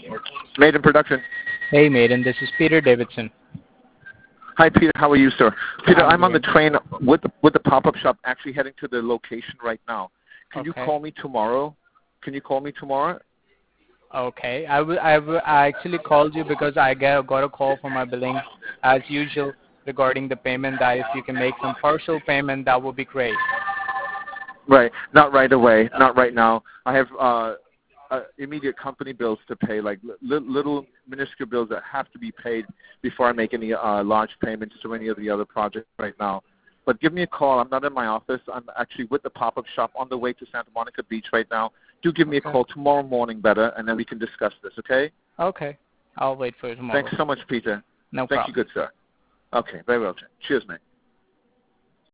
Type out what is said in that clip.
Maiden Production. Hey, Maiden. This is Peter Davidson. Hi, Peter. How are you, sir? Peter, I'm I'm on the good. train with the pop-up shop, actually heading to the location right now. Can you Okay. call me tomorrow? Can you call me tomorrow? Okay. I actually called you because I got a call from my billing, as usual, regarding the payment. That if you can make some partial payment, that would be great. Right. Not right away. Not right now. I have immediate company bills to pay, like little minuscule bills that have to be paid before I make any large payments to any of the other projects right now. But give me a call. I'm not in my office. I'm actually with the pop-up shop on the way to Santa Monica Beach right now. Do give me a Okay. call tomorrow morning better, and then we can discuss this, okay? Okay. I'll wait for you tomorrow. Thanks so much, Peter. No Thank you, problem. good sir. Okay, very well. Cheers, mate.